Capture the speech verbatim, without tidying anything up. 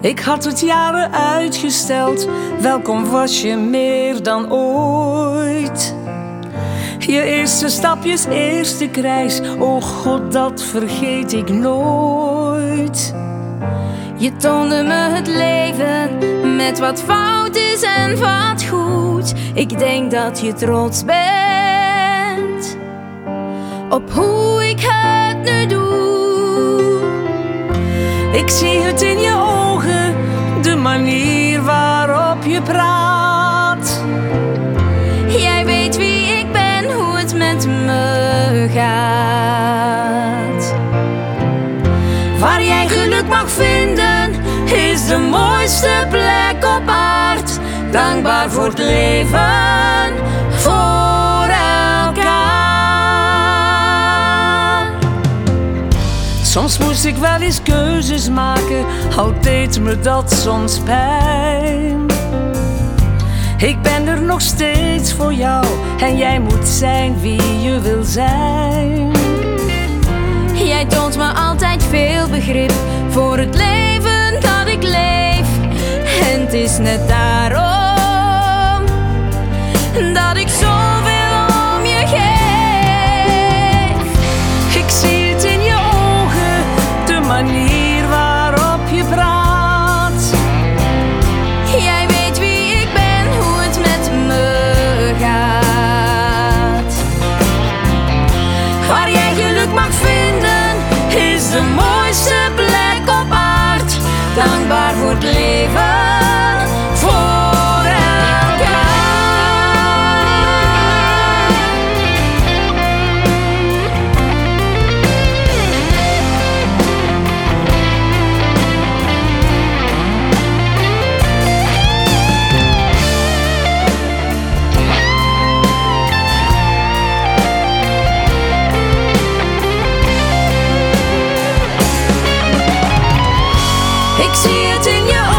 Ik had het jaren uitgesteld, welkom was je meer dan ooit. Je eerste stapjes, eerste reis, oh God, dat vergeet ik nooit. Je toonde me het leven met wat fout is en wat goed. Ik denk dat je trots bent op hoe ik het nu doe. Ik zie het in je ogen, de manier waarop je praat. Jij weet wie ik ben, hoe het met me gaat. Waar jij geluk mag vinden, is de mooiste plek op aard. Dankbaar voor het leven, voor elkaar. Soms moest ik wel eens keuzes maken, al deed me dat soms pijn. Ik ben er nog steeds voor jou en jij moet zijn wie je wil zijn. Jij toont me altijd veel begrip voor het leven dat ik leef. En het is net daarom dat ik zoveel om je geef. Ik zie het in je ogen, de manier waarop je praat. Jij weet wie ik ben, hoe het met me gaat. Waar jij geluk mag vinden, is de mooiste plek op aard. Dankbaar voor het leven, voor elkaar. Ik zie het in je